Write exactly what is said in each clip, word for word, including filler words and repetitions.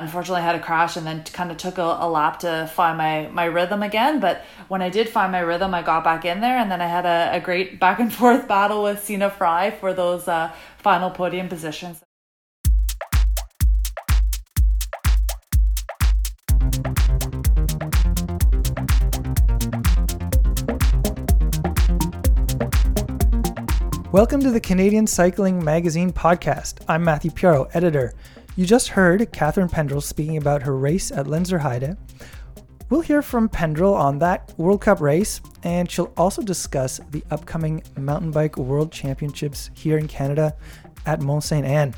Unfortunately, I had a crash and then kind of took a, a lap to find my, my rhythm again. But when I did find my rhythm, I got back in there. And then I had a, a great back and forth battle with Sina Fry for those uh, final podium positions. Welcome to the Canadian Cycling Magazine podcast. I'm Matthew Piaro, editor. You just heard Catherine Pendrell speaking about her race at Lenzerheide. We'll hear from Pendrell on that World Cup race, and she'll also discuss the upcoming Mountain Bike World Championships here in Canada at Mont Sainte Anne.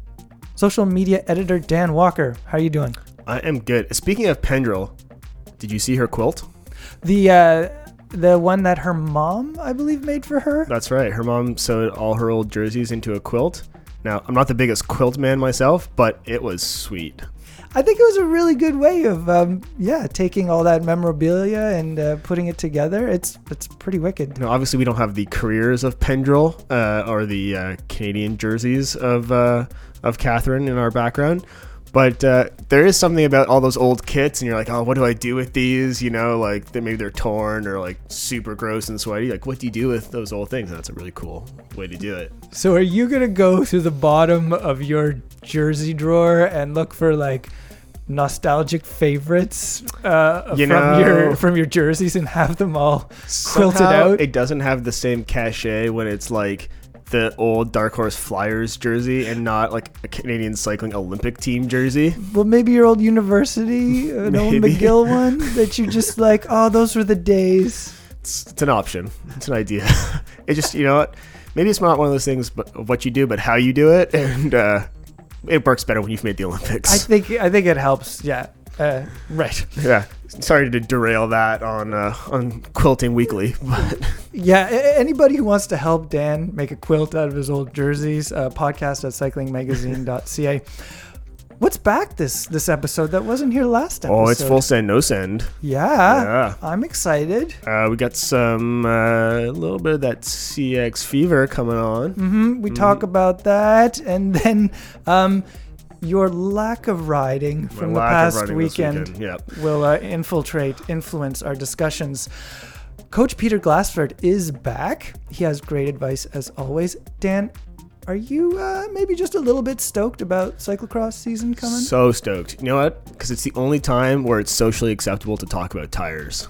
Social media editor Dan Walker, how are you doing? I am good. Speaking of Pendrell, did you see her quilt? The uh, the one that her mom, I believe, made for her? That's right. Her mom sewed all her old jerseys into a quilt. Now, I'm not the biggest quilt man myself, but it was sweet. I think it was a really good way of, um, yeah, taking all that memorabilia and uh, putting it together. It's it's pretty wicked. Now, obviously, we don't have the careers of Pendrell uh, or the uh, Canadian jerseys of uh, of Catherine in our background, but uh, there is something about all those old kits, and you're like, oh, what do I do with these? You know, like they, maybe they're torn or like super gross and sweaty. Like, what do you do with those old things? And that's a really cool way to do it. So are you going to go through the bottom of your jersey drawer and look for like nostalgic favorites uh, you from know, your from your jerseys and have them all quilted out? It doesn't have the same cachet when it's like the old Dark Horse Flyers jersey and not like a Canadian Cycling Olympic team jersey. Well, maybe your old university, uh, Nolan McGill one that you just like, oh, those were the days. It's, it's an option. It's an idea. It just, you know what? Maybe it's not one of those things, but of what you do, but how you do it, and uh, it works better when you've made the Olympics. I think I think it helps. Yeah. Uh, right. Yeah. Sorry to derail that on uh, on Quilting Weekly, but yeah. Anybody who wants to help Dan make a quilt out of his old jerseys, uh, podcast at cycling magazine dot c a. What's back this this episode that wasn't here last episode? Oh, it's full send, no send. Yeah, yeah. I'm excited. Uh, we got some uh, a little bit of that C X fever coming on. Mm-hmm. We mm-hmm. talk about that, and then um, your lack of riding from the past weekend, weekend. Yep. will uh, infiltrate, influence our discussions. Coach Peter Glassford is back. He has great advice as always. Dan, are you uh, maybe just a little bit stoked about cyclocross season coming? So stoked. You know what? Because it's the only time where it's socially acceptable to talk about tires.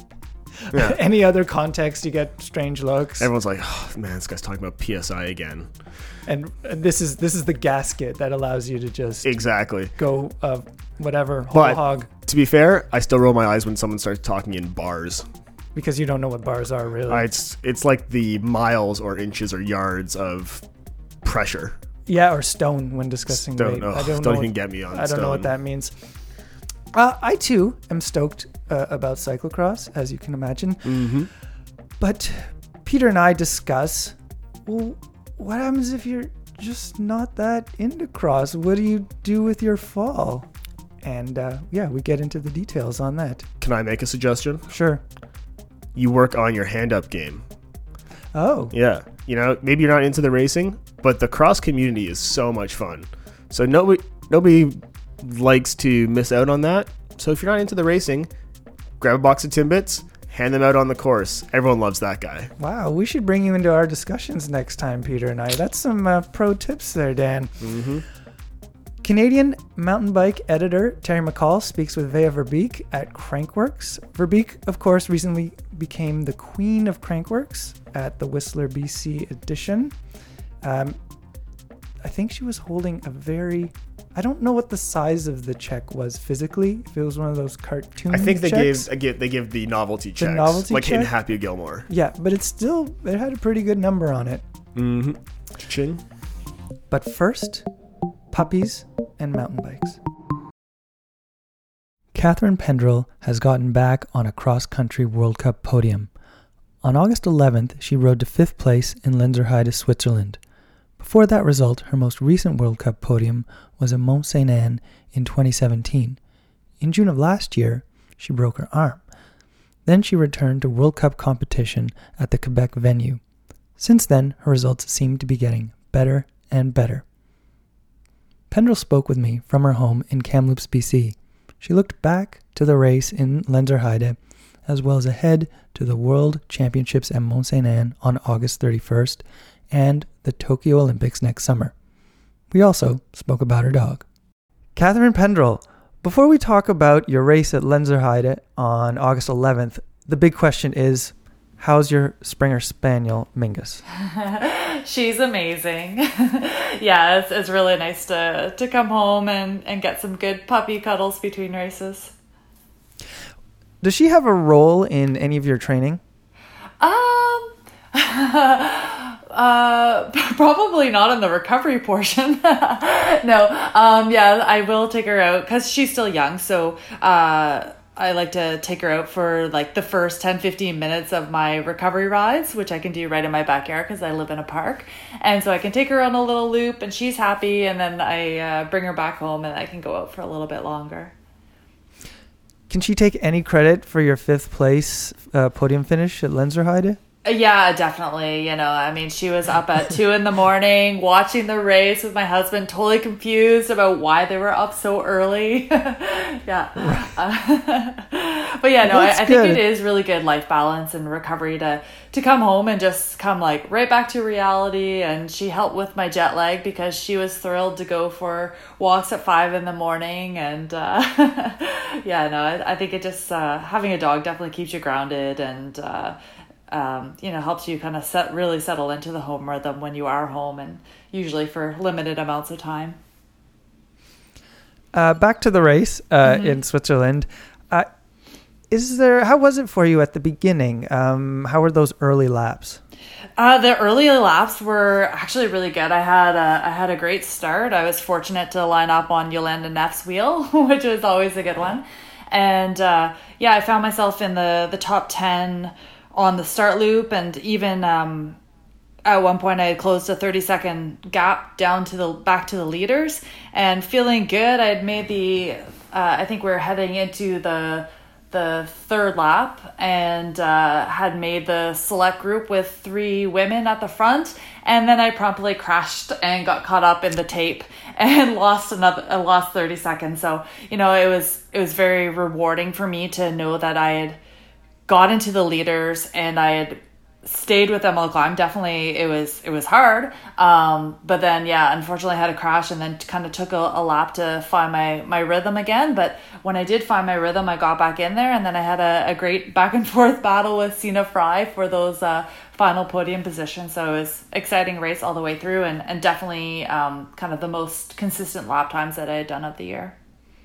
Yeah. Any other context, you get strange looks. Everyone's like, oh, man, this guy's talking about P S I again. And this is this is the gasket that allows you to just exactly go uh, whatever, whole but, hog. To be fair, I still roll my eyes when someone starts talking in bars. Because you don't know what bars are, really. Uh, it's it's like the miles or inches or yards of pressure. Yeah, or stone when discussing stone. weight. Oh, I don't, don't know even what, get me on I don't stone. know what that means. Uh, I, too, am stoked uh, about cyclocross, as you can imagine. Mm-hmm. But Peter and I discuss, well, what happens if you're just not that into cross? What do you do with your fall? And, uh, yeah, we get into the details on that. Can I make a suggestion? Sure. You work on your hand-up game. Oh. Yeah. You know, maybe you're not into the racing, but the cross community is so much fun. So nobody nobody likes to miss out on that. So if you're not into the racing, grab a box of Timbits, hand them out on the course. Everyone loves that guy. Wow, we should bring you into our discussions next time, Peter and I. That's some uh, pro tips there, Dan. Mm-hmm. Canadian mountain bike editor Terry McCall speaks with Vea Verbeek at Crankworx. Verbeek, of course, recently became the queen of Crankworx at the Whistler B C edition. Um, I think she was holding a very... I don't know what the size of the check was physically. If it was one of those cartoon I think they checks. give, I give they give the novelty checks, the novelty like check? in Happy Gilmore. Yeah, but it's still, it had a pretty good number on it. Mm-hmm. Ching. But first, puppies and mountain bikes. Catherine Pendrell has gotten back on a cross-country World Cup podium. On August eleventh, she rode to fifth place in Lenzerheide, Switzerland. Before that result, her most recent World Cup podium was at Mont Sainte Anne in twenty seventeen. In June of last year, she broke her arm. Then she returned to World Cup competition at the Quebec venue. Since then, her results seem to be getting better and better. Pendrell spoke with me from her home in Kamloops, B C. She looked back to the race in Lenzerheide, as well as ahead to the World Championships at Mont Saint Anne on August thirty-first and the Tokyo Olympics next summer. We also spoke about her dog. Catherine Pendrell, before we talk about your race at Lenzerheide on August eleventh, the big question is, how's your Springer Spaniel, Mingus? She's amazing. Yeah, it's, it's really nice to, to come home and, and get some good puppy cuddles between races. Does she have a role in any of your training? Um, uh, probably not in the recovery portion. No, um, yeah, I will take her out because she's still young. So, uh, I like to take her out for like the first ten, fifteen minutes of my recovery rides, which I can do right in my backyard because I live in a park. And so I can take her on a little loop and she's happy. And then I uh, bring her back home and I can go out for a little bit longer. Can she take any credit for your fifth place uh, podium finish at Lenzerheide? Yeah, definitely. You know, I mean, she was up at two in the morning watching the race with my husband, totally confused about why they were up so early. Yeah. Uh, but yeah, no, I, I think it is really good life balance and recovery to, to come home and just come like right back to reality. And she helped with my jet lag because she was thrilled to go for walks at five in the morning. And uh, yeah, no, I, I think it just, uh, having a dog definitely keeps you grounded and, uh, Um, you know, helps you kind of set really settle into the home rhythm when you are home, and usually for limited amounts of time. Uh, back to the race uh, mm-hmm. in Switzerland. Uh, is there? How was it for you at the beginning? Um, how were those early laps? Uh, the early laps were actually really good. I had a, I had a great start. I was fortunate to line up on Jolanda Neff's wheel, which was always a good one. And uh, yeah, I found myself in the the top ten on the start loop, and even um, at one point I had closed a thirty second gap down to the back to the leaders and feeling good. I had made the, uh, I think we were heading into the the third lap and uh, had made the select group with three women at the front, and then I promptly crashed and got caught up in the tape and lost another, I lost thirty seconds. So, you know, it was, it was very rewarding for me to know that I had got into the leaders and I had stayed with them all the climb. Definitely it was it was hard. Um, but then yeah, unfortunately I had a crash and then kind of took a, a lap to find my, my rhythm again. But when I did find my rhythm, I got back in there, and then I had a, a great back and forth battle with Sina Fry for those uh, final podium positions. So it was exciting race all the way through, and, and definitely um, kind of the most consistent lap times that I had done of the year.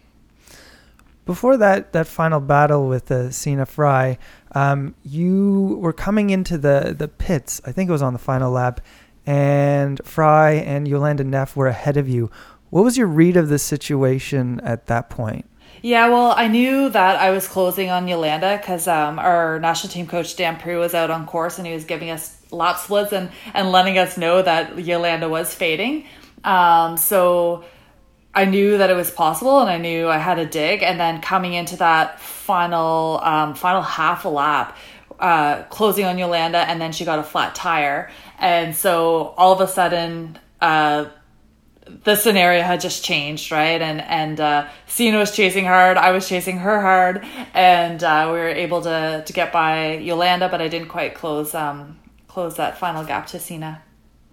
Before that, that final battle with uh, Sina Fry, um, you were coming into the, the pits. I think it was on the final lap, and Fry and Jolanda Neff were ahead of you. What was your read of the situation at that point? Yeah, well, I knew that I was closing on Jolanda because um, our national team coach, Dan Prue, was out on course, and he was giving us lap splits and, and letting us know that Jolanda was fading. Um, so I knew that it was possible, and I knew I had a dig. And then coming into that final um, final half a lap, uh, closing on Jolanda, and then she got a flat tire. And so all of a sudden, uh, the scenario had just changed, right? And and uh, Sina was chasing hard, I was chasing her hard, and uh, we were able to to get by Jolanda, but I didn't quite close um, close that final gap to Sina.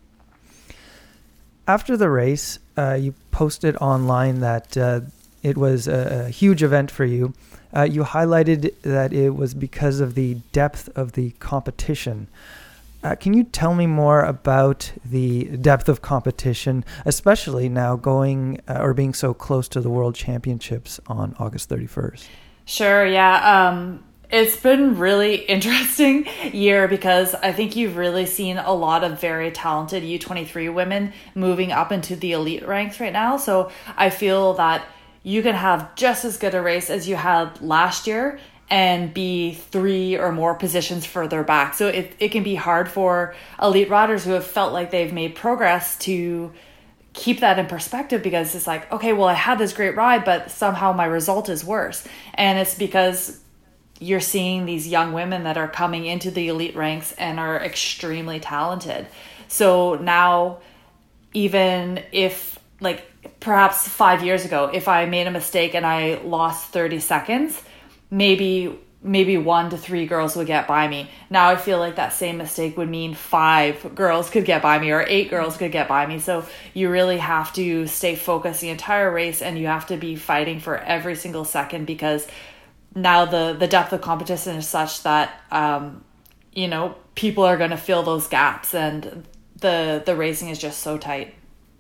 After the race, uh, you posted online that uh, it was a, a huge event for you. Uh, you highlighted that it was because of the depth of the competition. Uh, can you tell me more about the depth of competition, especially now going uh, or being so close to the World Championships on August thirty-first? Sure, yeah. Um, it's been really interesting year because I think you've really seen a lot of very talented U twenty-three women moving up into the elite ranks right now. So I feel that you can have just as good a race as you had last year and be three or more positions further back. So it, it can be hard for elite riders who have felt like they've made progress to keep that in perspective, because it's like, okay, well, I had this great ride, but somehow my result is worse. And it's because you're seeing these young women that are coming into the elite ranks and are extremely talented. So now, even if like perhaps five years ago, if I made a mistake and I lost thirty seconds, maybe maybe one to three girls would get by me. Now I feel like that same mistake would mean five girls could get by me or eight girls could get by me. So you really have to stay focused the entire race, and you have to be fighting for every single second, because now the, the depth of competition is such that, um, you know, people are going to fill those gaps, and the, the racing is just so tight.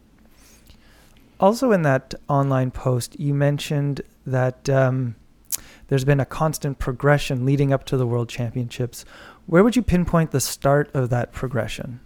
Also in that online post, you mentioned that um, there's been a constant progression leading up to the World Championships. Where would you pinpoint the start of that progression?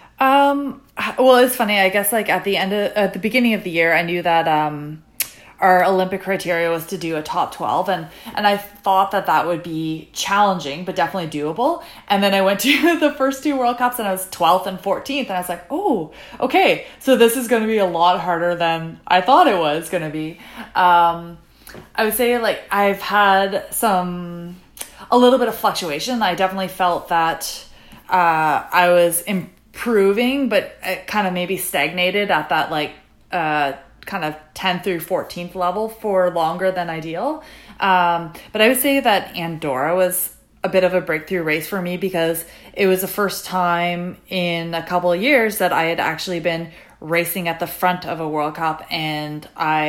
Um, well, it's funny. I guess like at the end of, at the beginning of the year, I knew that um, our Olympic criteria was to do a top twelve, and and I thought that that would be challenging, but definitely doable. And then I went to the first two World Cups, and I was twelfth and fourteenth, and I was like, oh, okay, so this is going to be a lot harder than I thought it was going to be. Um, I would say like I've had some, a little bit of fluctuation. I definitely felt that uh, I was improving, but it kind of maybe stagnated at that like uh, kind of tenth through fourteenth level for longer than ideal. Um, but I would say that Andorra was a bit of a breakthrough race for me, because it was the first time in a couple of years that I had actually been racing at the front of a World Cup, and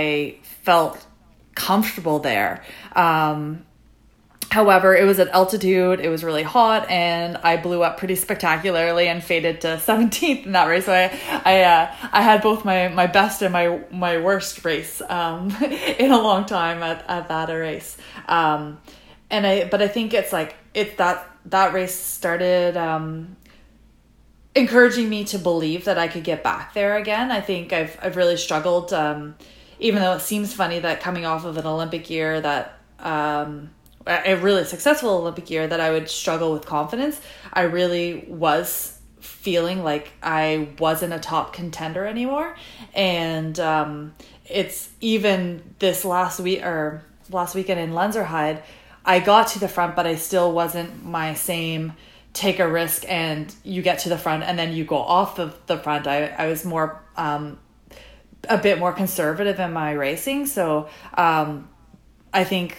I felt comfortable there. Um, however, it was at altitude, it was really hot, and I blew up pretty spectacularly and faded to seventeenth in that race. So I, I, uh, I had both my, my best and my, my worst race, um, in a long time at, at that race. Um, and I, but I think it's like, it's that, that race started, um, encouraging me to believe that I could get back there again. I think I've, I've really struggled, um, even though it seems funny that coming off of an Olympic year that, um, a really successful Olympic year, that I would struggle with confidence. I really was feeling like I wasn't a top contender anymore. And, um, it's even this last week or last weekend in Lenzerheide, I got to the front, but I still wasn't my same take a risk and you get to the front and then you go off of the front. I, I was more, um, a bit more conservative in my racing. So um, I think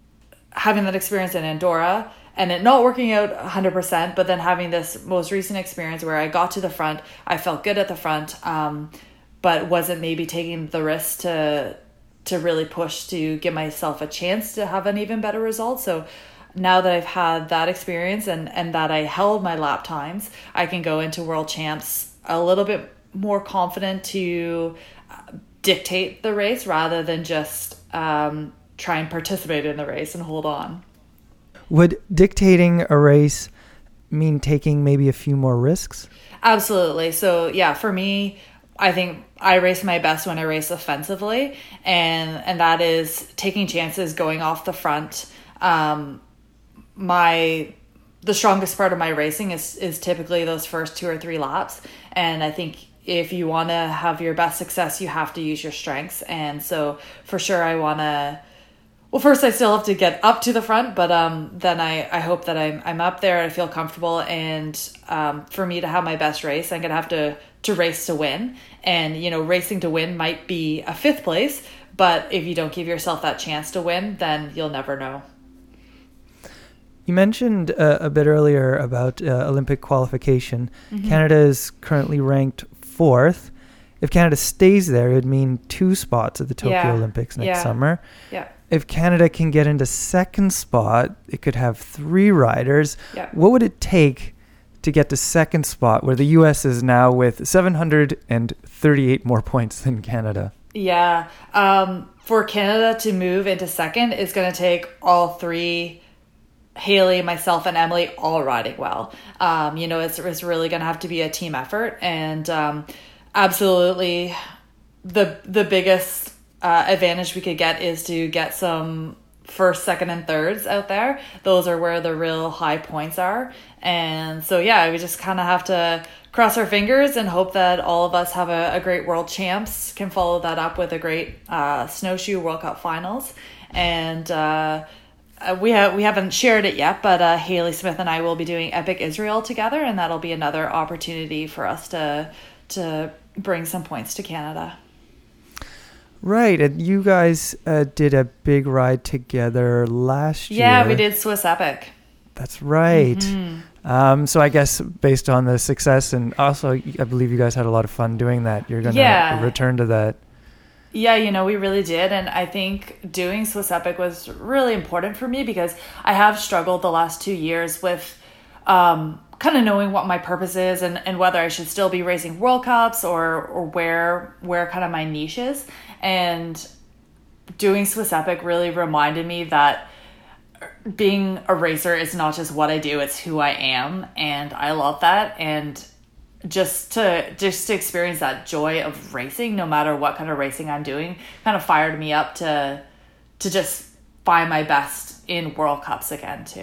having that experience in Andorra and it not working out one hundred percent, but then having this most recent experience where I got to the front, I felt good at the front, um, but wasn't maybe taking the risk to to really push to give myself a chance to have an even better result. So now that I've had that experience and, and that I held my lap times, I can go into World Champs a little bit more confident to dictate the race rather than just um, try and participate in the race and hold on. Would dictating a race mean taking maybe a few more risks? Absolutely. So yeah, for me, I think I race my best when I race offensively, and and that is taking chances, going off the front. Um, my the strongest part of my racing is is typically those first two or three laps, and I think if you want to have your best success, you have to use your strengths. And so for sure, I want to. Well, first I still have to get up to the front, but um, then I, I hope that I'm I'm up there. I feel comfortable, and um, for me to have my best race, I'm gonna have to to race to win. And you know, racing to win might be a fifth place, but if you don't give yourself that chance to win, then you'll never know. You mentioned uh, a bit earlier about uh, Olympic qualification. Mm-hmm. Canada is currently ranked fourth. If Canada stays there, it would mean two spots at the Tokyo yeah. Olympics next yeah. summer. Yeah. If Canada can get into second spot, it could have three riders. Yeah. What would it take to get to second spot, where the U S is now with seven hundred thirty-eight more points than Canada? Yeah. Um, for Canada to move into second, it's going to take all three, Haley, myself, and Emily, all riding well. Um, you know, it's, it's really going to have to be a team effort. And um, absolutely the the biggest uh, advantage we could get is to get some first, second, and thirds out there. Those are where the real high points are. And so, yeah, we just kind of have to cross our fingers and hope that all of us have a, a great World Champs, can follow that up with a great uh, Snowshoe World Cup Finals. And uh, we, ha- we haven't shared it yet, but uh, Haley Smith and I will be doing Epic Israel together, and that'll be another opportunity for us to to bring some points to Canada. Right, and you guys uh, did a big ride together last year. Yeah, we did Swiss Epic. That's right. Mm-hmm. Um, so I guess based on the success, and also I believe you guys had a lot of fun doing that, you're going to Yeah. return to that. Yeah, you know, we really did. And I think doing Swiss Epic was really important for me because I have struggled the last two years with um, kind of knowing what my purpose is and, and whether I should still be racing World Cups or, or where, where kind of my niche is. And doing Swiss Epic really reminded me that being a racer is not just what I do, it's who I am. And I love that. And just to just to experience that joy of racing, no matter what kind of racing I'm doing, kind of fired me up to to just find my best in World Cups again too.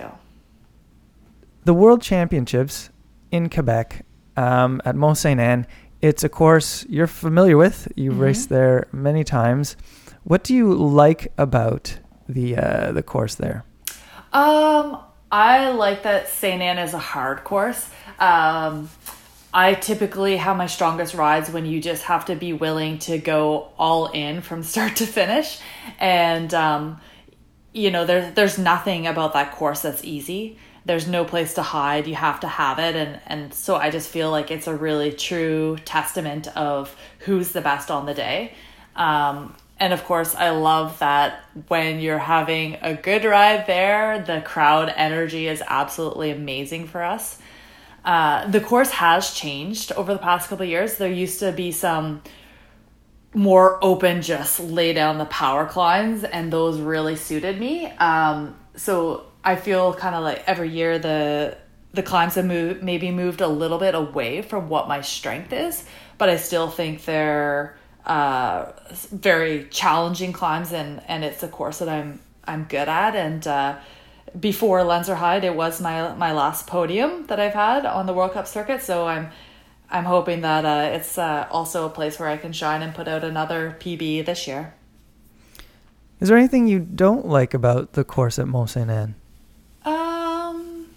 The World Championships in Quebec um, at Mont Saint Anne, it's a course you're familiar with. You've mm-hmm. raced there many times. What do you like about the uh, the course there? Um, I like that Saint Anne is a hard course. Um, I typically have my strongest rides when you just have to be willing to go all in from start to finish. And, um, you know, there, there's nothing about that course that's easy. There's no place to hide. You have to have it. And, and so I just feel like it's a really true testament of who's the best on the day. Um, and of course, I love that when you're having a good ride there, the crowd energy is absolutely amazing for us. Uh, the course has changed over the past couple of years. There used to be some more open, just lay down the power climbs, and those really suited me. Um, so I feel kind of like every year the the climbs have moved, maybe moved a little bit away from what my strength is, but I still think they're uh, very challenging climbs, and, and it's a course that I'm I'm good at. And uh, before Lenzerheide, it was my my last podium that I've had on the World Cup circuit. So I'm I'm hoping that uh, it's uh, also a place where I can shine and put out another P B this year. Is there anything you don't like about the course at Mont Saint Anne? Um,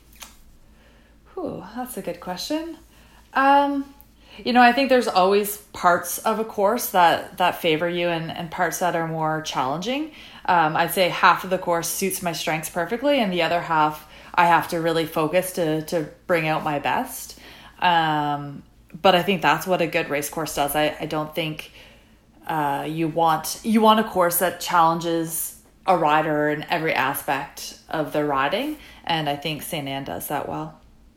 whew, that's a good question. Um, you know, I think there's always parts of a course that, that favor you and, and parts that are more challenging. Um, I'd say half of the course suits my strengths perfectly, and the other half I have to really focus to, to bring out my best. Um, but I think that's what a good race course does. I, I don't think uh, you want you want a course that challenges a rider in every aspect of their riding, and I think Saint Anne does that well.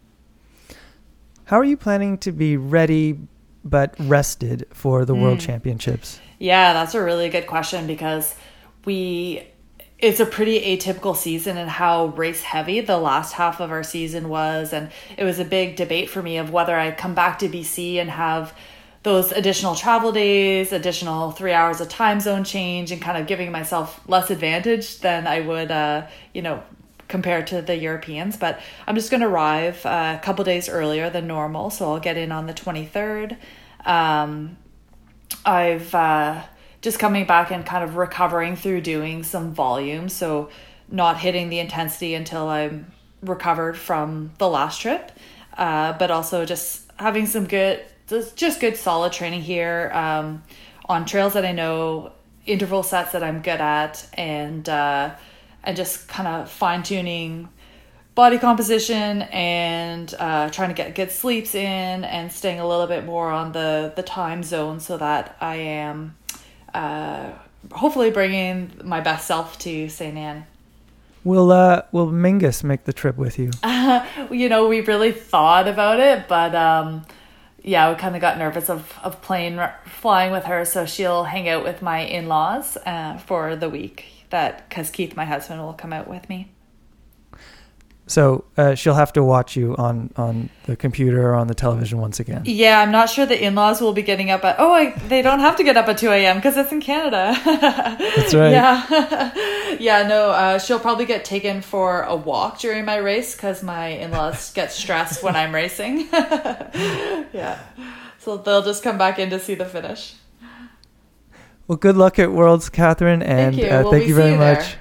How are you planning to be ready but rested for the mm. World Championships? Yeah, that's a really good question because we it's a pretty atypical season in how race heavy the last half of our season was, and it was a big debate for me of whether I come back to B C and have those additional travel days, additional three hours of time zone change, and kind of giving myself less advantage than I would, uh, you know, compared to the Europeans. But I'm just going to arrive uh, a couple days earlier than normal, so I'll get in on the twenty-third. Um, I've uh, just coming back and kind of recovering through doing some volume, so not hitting the intensity until I'm recovered from the last trip, uh, but also just having some good, just good solid training here um, on trails that I know, interval sets that I'm good at, and uh, and just kind of fine tuning body composition and uh, trying to get good sleeps in and staying a little bit more on the, the time zone so that I am uh, hopefully bringing my best self to Saint Anne. Will uh will Mingus make the trip with you? Uh, you know, we really thought about it, but um, yeah, we kind of got nervous of, of plane flying with her, so she'll hang out with my in-laws uh, for the week. That because Keith, my husband, will come out with me. So uh, she'll have to watch you on, on the computer or on the television once again. Yeah, I'm not sure the in-laws will be getting up at... Oh, I, they don't have to get up at two a.m. because it's in Canada. That's right. Yeah, yeah. No, uh, she'll probably get taken for a walk during my race because my in-laws get stressed when I'm racing. Yeah, so they'll just come back in to see the finish. Well, good luck at Worlds, Catherine, and thank you, uh, Will thank we you very see you much. there?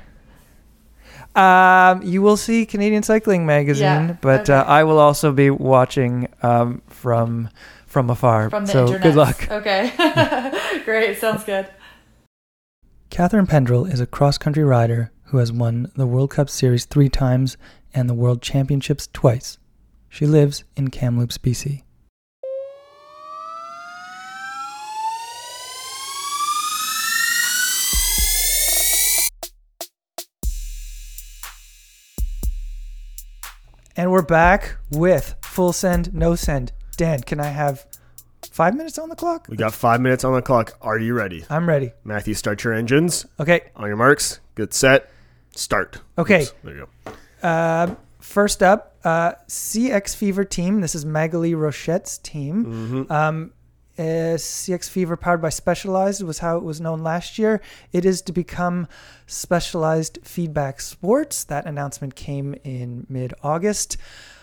Um, you will see Canadian Cycling Magazine, yeah, but okay. uh, I will also be watching um, from from afar. From the so internet. Good luck. Okay. Great. Sounds good. Catherine Pendrell is a cross-country rider who has won the World Cup Series three times and the World Championships twice. She lives in Kamloops, B C. And we're back with Full Send, No Send. Dan, can I have five minutes on the clock? We got five minutes on the clock. Are you ready? I'm ready. Matthew, start your engines. Okay. On your marks. Get set. Start. Okay. Oops, there you go. Uh, first up, uh, C X Fever team. This is Magali Rochette's team. Mm-hmm. Um, uh, C X Fever powered by Specialized was how it was known last year. It is to become Specialized Feedback Sports. That announcement came in mid-August.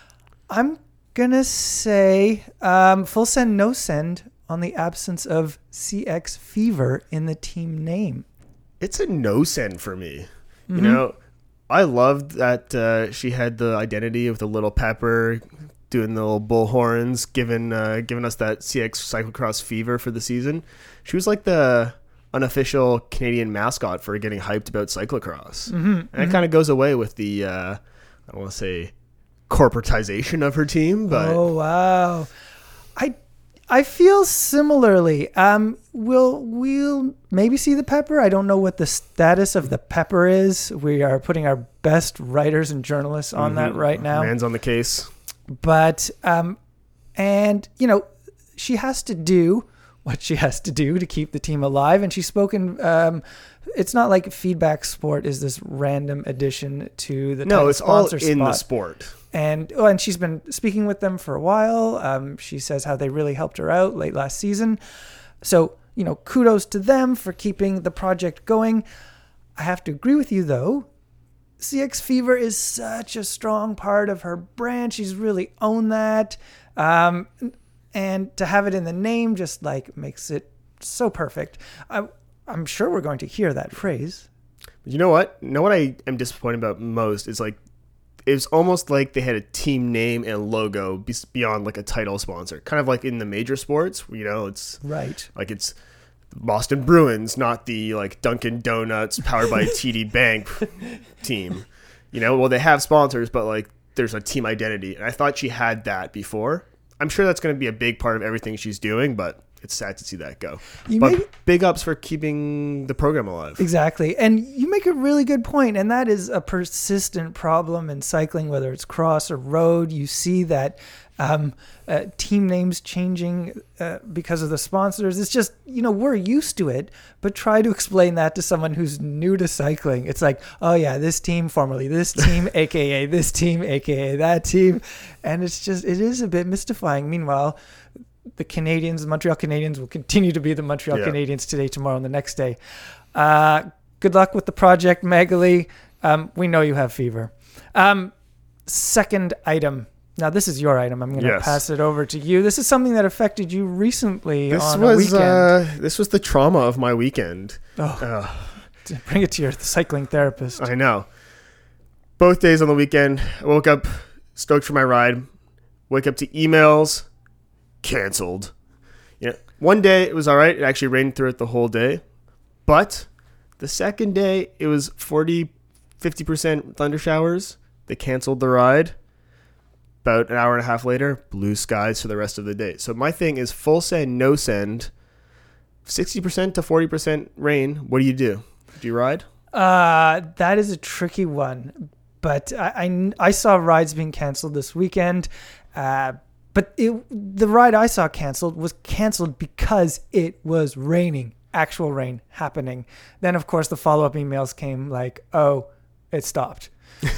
I'm going to say um, full send, no send on the absence of C X Fever in the team name. It's a no send for me. Mm-hmm. You know, I loved that uh, she had the identity of the little pepper doing the little bull horns, giving uh, giving us that C X cyclocross fever for the season. She was like the unofficial Canadian mascot for getting hyped about cyclocross. Mm-hmm. And mm-hmm. it kind of goes away with the, uh, I don't want to say corporatization of her team, but oh wow, I I feel similarly. Um, we'll we'll maybe see the pepper. I don't know what the status of the pepper is. We are putting our best writers and journalists on mm-hmm. that right now. Man's on the case. But um, and you know, she has to do what she has to do to keep the team alive. And she's spoken. Um, it's not like Feedback Sport is this random addition to the no. It's all spot. in the sport. And oh, and she's been speaking with them for a while. Um, she says how they really helped her out late last season. So, you know, kudos to them for keeping the project going. I have to agree with you, though. C X Fever is such a strong part of her brand. She's really owned that. Um, and to have it in the name just like makes it so perfect. I, I'm sure we're going to hear that phrase. You know what? You know what I am disappointed about most is like, it was almost like they had a team name and logo beyond like a title sponsor. Kind of like in the major sports, you know, it's right. Like it's Boston Bruins, not the like Dunkin' Donuts powered by T D Bank team. You know, well, they have sponsors, but like there's a team identity. And I thought she had that before. I'm sure that's going to be a big part of everything she's doing, but it's sad to see that go. You but make, big ups for keeping the program alive. Exactly. And you make a really good point, and that is a persistent problem in cycling, whether it's cross or road. You see that um, uh, team names changing uh, because of the sponsors. It's just, you know, we're used to it, but try to explain that to someone who's new to cycling. It's like, oh yeah, this team, formerly this team, A K A this team, A K A that team. And it's just, it is a bit mystifying. Meanwhile, the Canadians, the Montreal Canadiens will continue to be the Montreal yeah. Canadiens today, tomorrow, and the next day. Uh, good luck with the project, Magali. Um, we know you have fever. Um, second item. Now, this is your item. I'm going to yes. pass it over to you. This is something that affected you recently this on was, a weekend. Uh, this was the trauma of my weekend. Oh, uh, bring it to your cycling therapist. I know. Both days on the weekend, I woke up stoked for my ride. Wake up to emails. Canceled. Yeah. One day it was all right. It actually rained through it the whole day. But the second day it was forty, fifty percent thunder showers. They canceled the ride. About an hour and a half later, blue skies for the rest of the day. So my thing is full send, no send, sixty percent to forty percent rain. What do you do? Do you ride? Uh, that is a tricky one. But I, I, I saw rides being canceled this weekend. Uh, But it, the ride I saw canceled was canceled because it was raining, actual rain happening. Then, of course, the follow-up emails came like, oh, it stopped.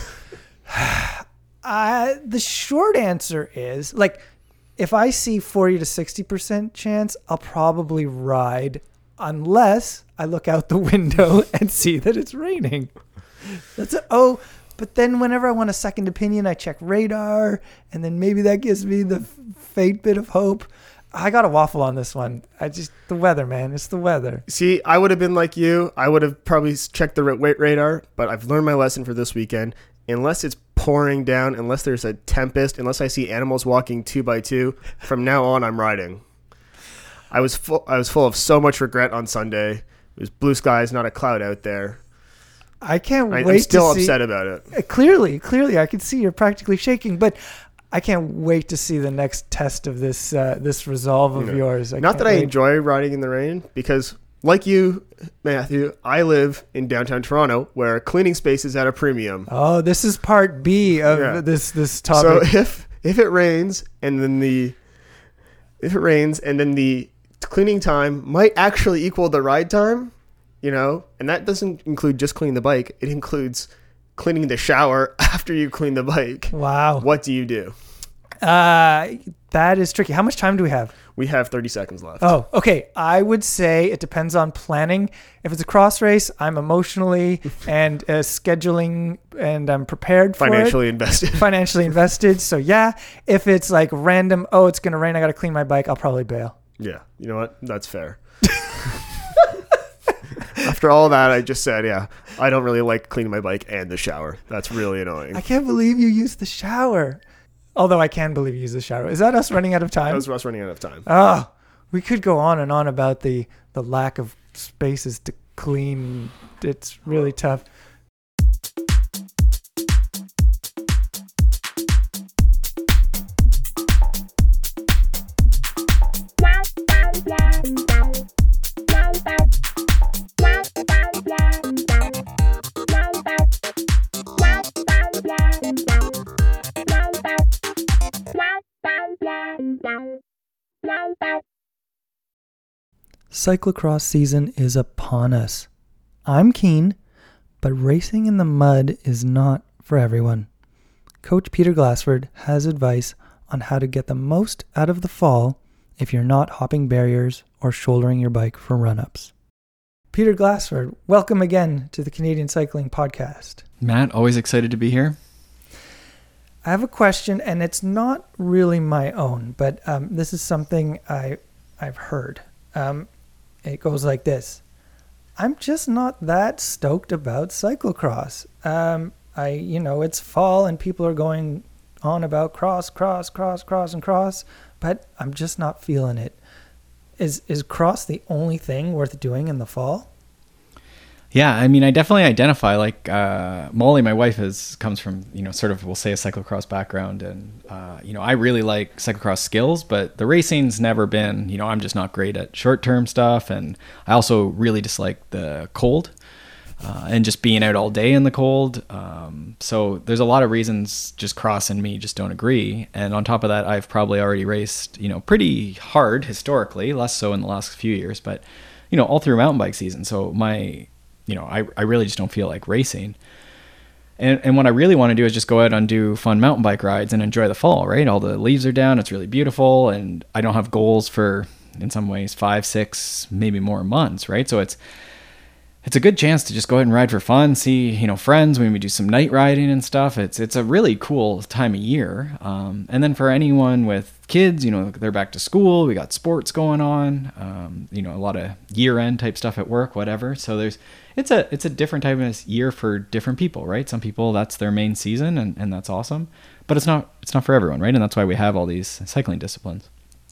uh, the short answer is, like, if I see forty to sixty percent chance, I'll probably ride unless I look out the window and see that it's raining. That's it. Oh, but then whenever I want a second opinion, I check radar, and then maybe that gives me the faint bit of hope. I got a waffle on this one. I just, the weather, man. It's the weather. See, I would have been like you. I would have probably checked the radar, but I've learned my lesson for this weekend. Unless it's pouring down, unless there's a tempest, unless I see animals walking two by two, from now on, I'm riding. I was full, I was full of so much regret on Sunday It was blue skies, not a cloud out there. I can't I, wait I'm still to see. upset about it. Uh, Clearly, clearly, I can see you're practically shaking, but I can't wait to see the next test of this uh, this resolve of You know, yours. I Not can't that I wait. enjoy riding in the rain, because like you, Matthew, I live in downtown Toronto where cleaning space is at a premium. Oh, this is part B of Yeah. this this So topic. if if it rains and then the if it rains and then the cleaning time might actually equal the ride time, you know, and that doesn't include just cleaning the bike. It includes cleaning the shower after you clean the bike. Wow. What do you do? Uh, that is tricky. How much time do we have? We have thirty seconds left. Oh, okay. I would say it depends on planning. If it's a cross race, I'm emotionally and uh, scheduling and I'm prepared for Financially it. invested. Financially invested. So yeah, if it's like random, oh, it's going to rain, I got to clean my bike, I'll probably bail. Yeah. You know what? That's fair. After all that I just said, yeah, I don't really like cleaning my bike and the shower. That's really annoying. I can't believe you used the shower. Although I can believe you used the shower. Is that us running out of That time? was us running out of time. Oh, we could go on and on about the, the lack of spaces to clean. It's really tough. Cyclocross season is upon us. I'm keen, but racing in the mud is not for everyone. Coach Peter Glassford has advice on how to get the most out of the fall if you're not hopping barriers or shouldering your bike for run-ups. Peter Glassford, welcome again to the Canadian Cycling Podcast. Matt, always excited to be here. I have a question, and it's not really my own, but um, this is something I, I've heard. Um, it goes like this. I'm just not that stoked about cyclocross. Um, I, you know, it's fall and people are going on about cross, cross, cross, cross, and cross, but I'm just not feeling it. Is is cross the only thing worth doing in the fall? Yeah, I mean, I definitely identify, like, uh, Molly, my wife, is comes from, you know, sort of, we'll say, a cyclocross background. And, uh, you know, I really like cyclocross skills, but the racing's never been, you know, I'm just not great at short-term stuff. And I also really dislike the cold uh, and just being out all day in the cold. Um, so there's a lot of reasons just cross and me just don't agree. And on top of that, I've probably already raced, you know, pretty hard historically, less so in the last few years, but, you know, all through mountain bike season. So my... you know, I, I really just don't feel like racing. And and what I really want to do is just go out and do fun mountain bike rides and enjoy the fall, right? All the leaves are down. It's really beautiful. And I don't have goals for, in some ways, five, six, maybe more months, right? So it's it's a good chance to just go out and ride for fun, see, you know, friends, maybe do some night riding and stuff. It's it's a really cool time of year. Um, and then for anyone with kids, you know, they're back to school. We got sports going on, um, you know, a lot of year-end type stuff at work, whatever. So there's it's a it's a different type of year for different people, right? Some people, that's their main season, and, and that's awesome. But it's not it's not for everyone, right? And that's why we have all these cycling disciplines.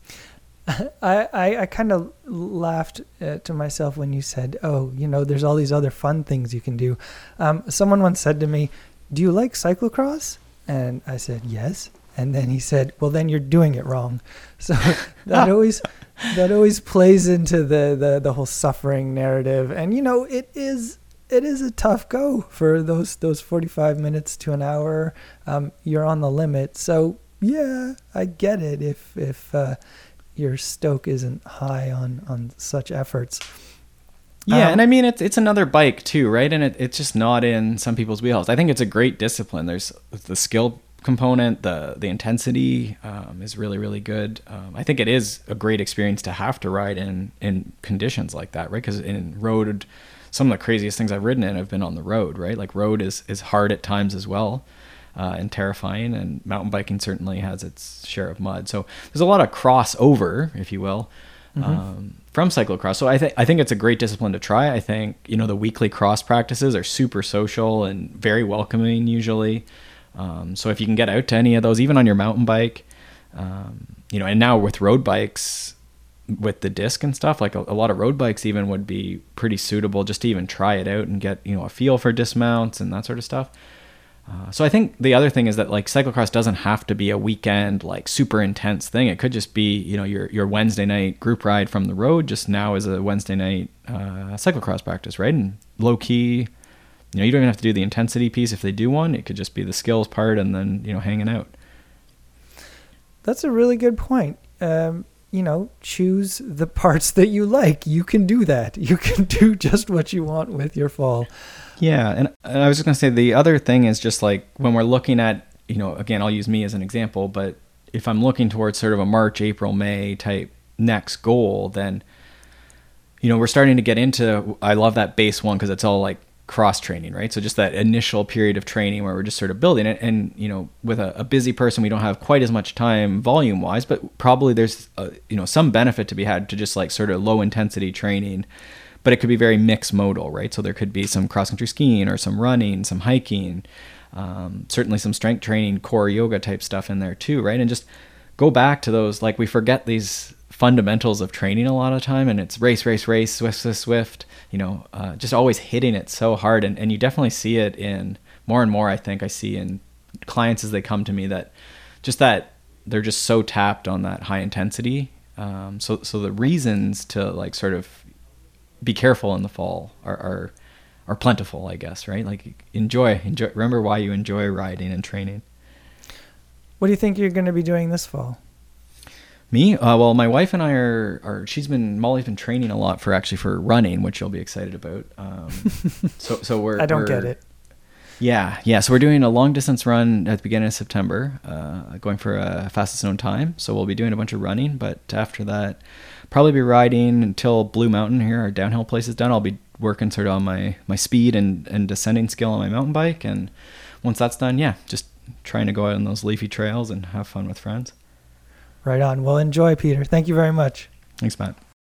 I, I, I kind of laughed uh, to myself when you said, oh, you know, there's all these other fun things you can do. Um, someone once said to me, do you like cyclocross? And I said, yes. And then he said, well, then you're doing it wrong. So that always that always plays into the, the, the whole suffering narrative. And, you know, it is it is a tough go for those those forty-five minutes to an hour. Um, you're on the limit. So, yeah, I get it if if uh, your stoke isn't high on, on such efforts. Yeah, Um, and I mean, it's it's another bike too, right? And it, it's just not in some people's wheelhouse. I think it's a great discipline. There's the skill component, the the intensity um, is really, really good. Um, I think it is a great experience to have to ride in, in conditions like that, right? Because in road, some of the craziest things I've ridden in have been on the road, right? Like road is, is hard at times as well. Uh, and terrifying, and mountain biking certainly has its share of mud. So there's a lot of crossover, if you will, mm-hmm. um, from cyclocross. So I think I think it's a great discipline to try. I think, you know, the weekly cross practices are super social and very welcoming usually. Um, so if you can get out to any of those, even on your mountain bike, um, you know, and now with road bikes, with the disc and stuff, like a, a lot of road bikes even would be pretty suitable just to even try it out and get, you know, a feel for dismounts and that sort of stuff. Uh, so I think the other thing is that like cyclocross doesn't have to be a weekend, like super intense thing. It could just be, you know, your, your Wednesday night group ride from the road just now is a Wednesday night uh, cyclocross practice, right? And low key, you know, you don't even have to do the intensity piece if they do one. It could just be the skills part and then, you know, hanging out. That's a really good point. Um, you know, choose the parts that you like. You can do that. You can do just what you want with your fall. Yeah. And, and I was just going to say the other thing is just like when we're looking at, you know, again, I'll use me as an example, but if I'm looking towards sort of a March, April, May type next goal, then, you know, we're starting to get into, I love that base one because it's all like cross training, right? So just that initial period of training where we're just sort of building it. And, you know, with a, a busy person, we don't have quite as much time volume wise, but probably there's, a, you know, some benefit to be had to just like sort of low intensity training, but it could be very mixed modal, right? So there could be some cross country skiing or some running, some hiking, um, certainly some strength training, core yoga type stuff in there too, right? And just go back to those, like we forget these fundamentals of training a lot of time, and it's race, race, race, swift, swift, swift, you know, uh, just always hitting it so hard. And, and you definitely see it in more and more, I think I see in clients as they come to me that just that they're just so tapped on that high intensity. Um, so, so the reasons to like sort of be careful in the fall are, are, are plentiful, I guess, right? Like enjoy, enjoy, remember why you enjoy riding and training. What do you think you're going to be doing this fall? Me? Uh, well, my wife and I are, are, she's been, Molly's been training a lot for actually for running, which you'll be excited about. Um, so, so we're, I don't we're, get it. Yeah. Yeah. So we're doing a long distance run at the beginning of September, uh, going for a fastest known time. So we'll be doing a bunch of running, but after that, probably be riding until Blue Mountain here, our downhill place is done. I'll be working sort of on my, my speed and, and descending skill on my mountain bike. And once that's done, yeah, just trying to go out on those leafy trails and have fun with friends. Right on. Well, enjoy, Peter. Thank you very much. Thanks, Matt.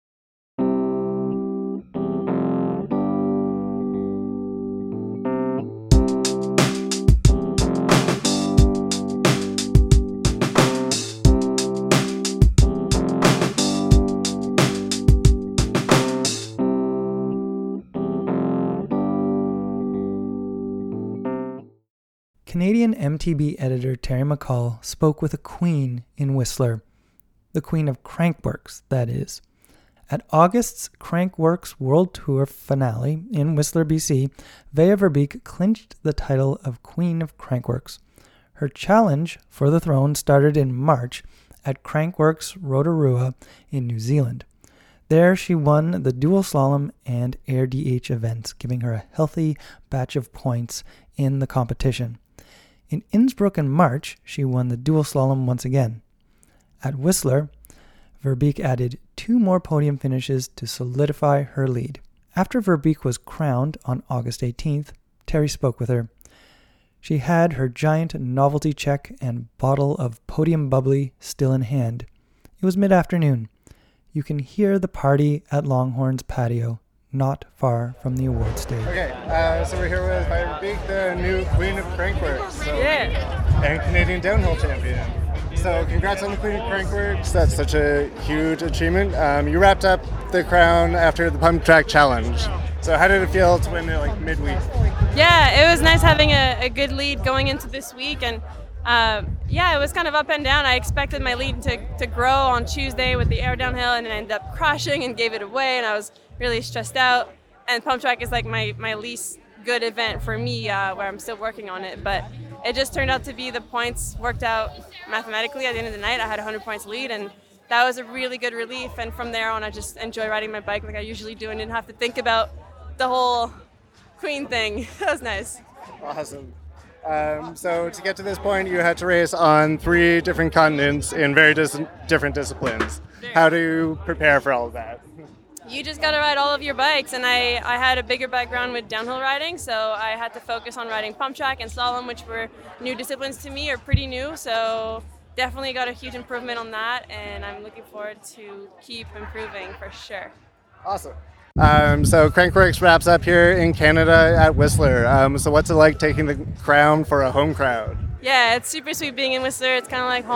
Canadian M T B editor Terry McCall spoke with a queen in Whistler, the queen of Crankworx, that is. At August's Crankworx World Tour finale in Whistler, B C, Vea Verbeek clinched the title of Queen of Crankworx. Her challenge for the throne started in March at Crankworx Rotorua in New Zealand. There she won the dual slalom and Air D H events, giving her a healthy batch of points in the competition. In Innsbruck in March, she won the dual slalom once again. At Whistler, Verbeek added two more podium finishes to solidify her lead. After Verbeek was crowned on August eighteenth, Terry spoke with her. She had her giant novelty check and bottle of podium bubbly still in hand. It was mid-afternoon. You can hear the party at Longhorn's patio, not far from the award stage. Okay, uh, so we're here with Vea Verbeek, the new Queen of Crankworx. So, yeah. And Canadian downhill champion. So congrats on the Queen of Crankworx. That's such a huge achievement. Um, you wrapped up the crown after the Pump Track Challenge. So how did it feel to win it like midweek? Yeah, it was nice having a, a good lead going into this week, and uh, yeah, it was kind of up and down. I expected my lead to, to grow on Tuesday with the air downhill, and then I ended up crashing and gave it away, and I was really stressed out. And Pump Track is like my, my least good event for me, uh, where I'm still working on it, but it just turned out to be the points worked out mathematically. At the end of the night, I had one hundred points lead, and that was a really good relief. And from there on, I just enjoy riding my bike like I usually do and didn't have to think about the whole queen thing. That was nice. Awesome. Um, so to get to this point, you had to race on three different continents in very dis- different disciplines. How do you prepare for all of that? You just got to ride all of your bikes, and I, I had a bigger background with downhill riding, so I had to focus on riding pump track and slalom, which were new disciplines to me, or pretty new, so definitely got a huge improvement on that, and I'm looking forward to keep improving for sure. Awesome. Um, so Crankworx wraps up here in Canada at Whistler. Um, so what's it like taking the crown for a home crowd? Yeah, it's super sweet being in Whistler. It's kind of like home.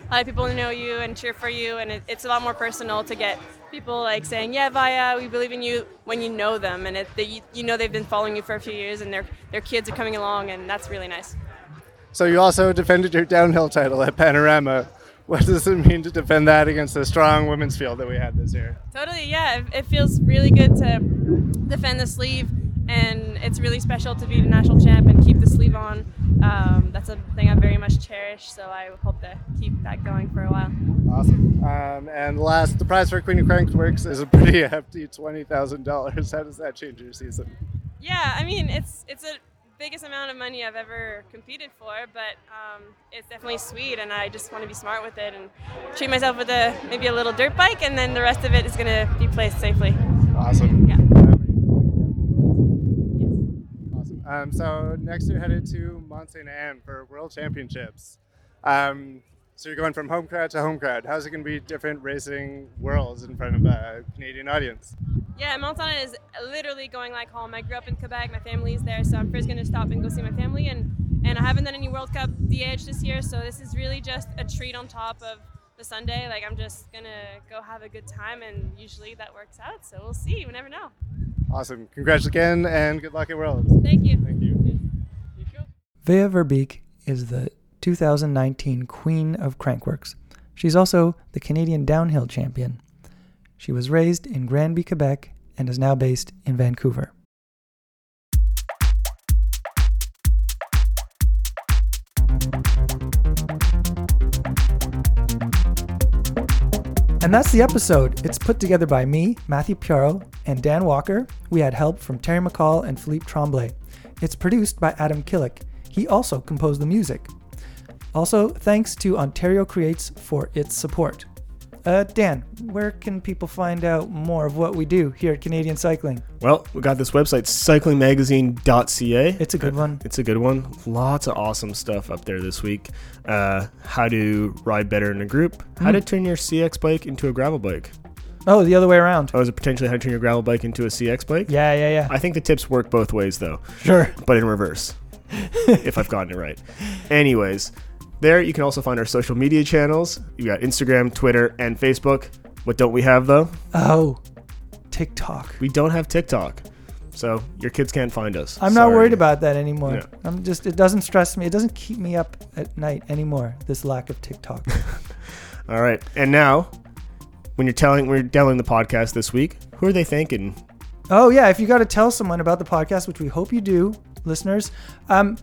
a lot of people know you and cheer for you, and it, it's a lot more personal to get people like saying, yeah, Vaya, we believe in you, when you know them, and it, they, you know they've been following you for a few years, and their their kids are coming along, and that's really nice. So you also defended your downhill title at Panorama. What does it mean to defend that against the strong women's field that we had this year? Totally, yeah. It, it feels really good to defend the sleeve, and it's really special to be the national champ and keep the sleeve on. Um, that's a thing I very much cherish, so I hope to keep that going for a while. Awesome. Um, and last, the prize for Queen of Crankworx is a pretty hefty twenty thousand dollars. How does that change your season? Yeah, I mean, it's it's a biggest amount of money I've ever competed for, but um, it's definitely sweet, and I just want to be smart with it and treat myself with a maybe a little dirt bike, and then the rest of it is going to be placed safely. Awesome. Yeah. Awesome. Um, so next you're headed to Mont Saint Anne for World Championships. Um, so you're going from home crowd to home crowd. How's it going to be different racing worlds in front of a Canadian audience? Yeah, Mont Saint Anne is literally going like home. I grew up in Quebec, my family is there, so I'm first going to stop and go see my family, and, and I haven't done any World Cup D H this year, so this is really just a treat on top of the Sunday. Like, I'm just going to go have a good time, and usually that works out, so we'll see. You never know. Awesome. Congrats again, and good luck at Worlds. Thank you. Thank you. Vea Verbeek is the two thousand nineteen Queen of Crankworx. She's also the Canadian downhill champion. She was raised in Granby, Quebec, and is now based in Vancouver. And that's the episode. It's put together by me, Matthew Piaro, and Dan Walker. We had help from Terry McCall and Philippe Tremblay. It's produced by Adam Killick. He also composed the music. Also, thanks to Ontario Creates for its support. Uh, Dan, where can people find out more of what we do here at Canadian Cycling? Well, we got this website, cycling magazine dot c a. It's a good one. It's a good one. Lots of awesome stuff up there this week. Uh, how to ride better in a group. How Mm. to turn your C X bike into a gravel bike. Oh, the other way around. Oh, is it potentially how to turn your gravel bike into a C X bike? Yeah, yeah, yeah. I think the tips work both ways, though. Sure. But in reverse, if I've gotten it right. Anyways, there you can also find our social media channels. You got Instagram, Twitter, and Facebook. What don't we have, though? Oh, TikTok. We don't have TikTok. So your kids can't find us. I'm not Sorry. worried about that anymore. Yeah. I'm just, it doesn't stress me. It doesn't keep me up at night anymore, this lack of TikTok. All right. And now, when you're telling, we're telling the podcast this week, who are they thanking? Oh, yeah. If you got to tell someone about the podcast, which we hope you do, listeners, um,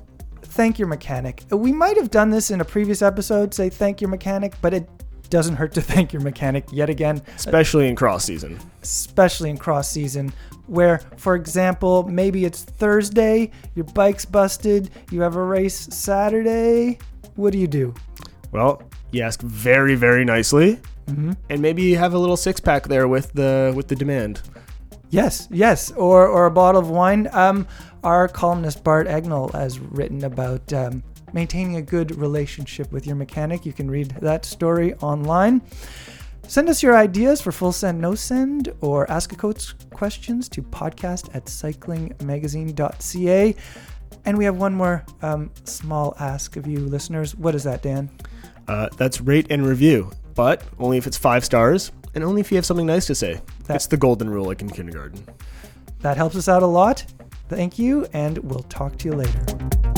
thank your mechanic. We might have done this in a previous episode, say thank your mechanic, but it doesn't hurt to thank your mechanic yet again. Especially in cross season. Especially in cross season, where, for example, maybe it's Thursday, your bike's busted, you have a race Saturday. What do you do? Well, you ask very, very nicely, Mm-hmm. and maybe you have a little six pack there with the with the demand. Yes, yes, or or a bottle of wine. Um, our columnist Bart Egnell has written about um, maintaining a good relationship with your mechanic. You can read that story online. Send us your ideas for full send, no send, or ask a coach questions to podcast at cycling magazine dot c a. And we have one more um, small ask of you listeners. What is that, Dan? Uh, that's rate and review, but only if it's five stars and only if you have something nice to say. That- It's the golden rule, like in kindergarten. That helps us out a lot. Thank you, and we'll talk to you later.